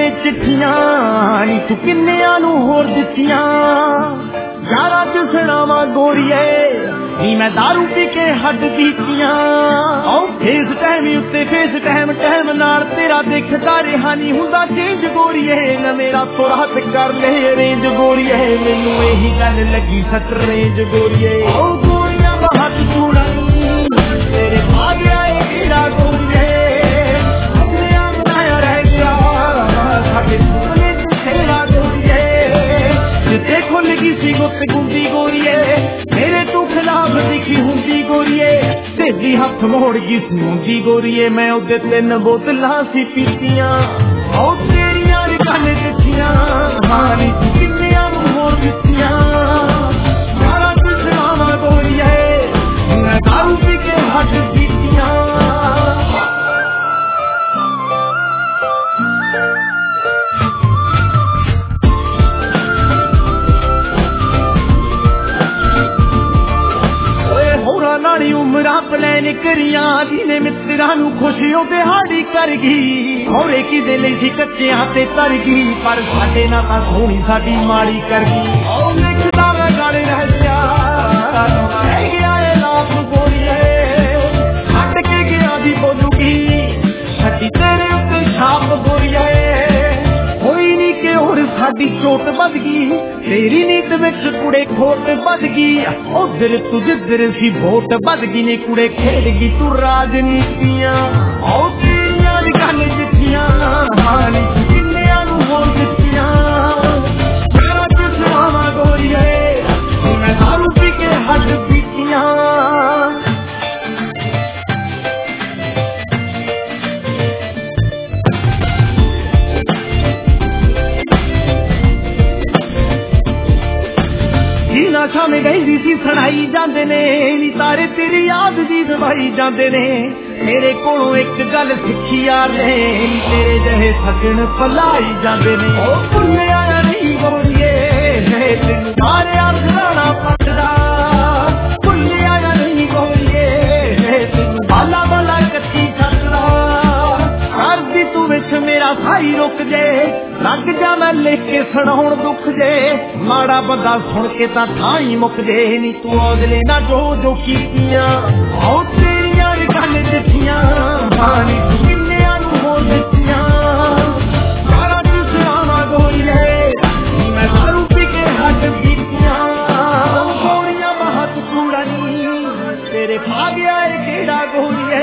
ने चिट्ठियां नी तू किन्नियां नू होर दित्तियां यारा च सुनावा गोरीए नी मैं दारू पी के हद दीतियां फेस टाइम उत्ते फेस टाइम नाल तेरा देखदा रहा नी हुंदा चेंज गोरीए न मेरा थोड़ा हथ कर ले रेंज गोरीए मैनू यही गल लगी सट रेंज गोरीए ओ गोरियां बहुत कूड़ा तेरे भाग आए कीड़ा गोरीए देखो लगी सी गुत गुंदी गोरीए मेरे तू खिलाफ दिखी हुंदी गोरीए तेजी हथ मोड़ गई सुंदी गोरीए मैं उदे 3 बोतलां सी पीतियां ओ तेरियां कन दित्तियां हानी किन्नियां होर दित्तियां यारा तुझमावा गोरीए मैं दारू पी के हट पीतियां नाली उमरा प्लैन करियां जिने मित्रा नू खुशियों दिहाड़ी कर गई होरे किदे लई सी कच्चियां ते तर गई पर साडे नाल तां सोहणी साडी माड़ी कर गई ओ लिखदा मैं गल रह गया रह गया ए लाख गोरीए हट के गया दी बोलूगी छड्डी तेरे उत्ते छाप गोरीए होई नी के होर साडी चोट बद गई तेरी नीत विच कुड़े खोट बद गई उधर तू जिधर सी वोट बद गई ने कुड़े खेड गई तू राजनीतियां ओ तेरियां गल जित्तियां हानी किन्नियां नू होर दित्तियां मेरा तुझमावा गोरीए मैं दारू पी के हट पीतियां नाशा में गई सी सुनाई जाते ने नी तारे तेरी याद दी दवाई जाते ने मेरे कोलों एक गल सिखी यार ने तेरे जहे सजन फलाई जाते ने ओ भुल्ले आया नहीं गोरीए तेन सारे अरदाना पटदा भुल्ले आया नहीं गोरीए तेन बाला बाला कच्ची छटदा कर दी तू विच मेरा साई रुक जे लग जा मैं लिख के सुनाउण दुख जे माड़ा बंदा सुन के तां थां ही मुक जे नी तू अगले ना जो जो कीतियां ओ तेरियां गल दित्तियां हानी किन्नियां नू होर दित्तियां यारा तुझमावा गोरीए मैं दारू पी के हट पीतियां गोरियां बहुत कूड़ा नी तेरे भाग आए केड़ा गोरीए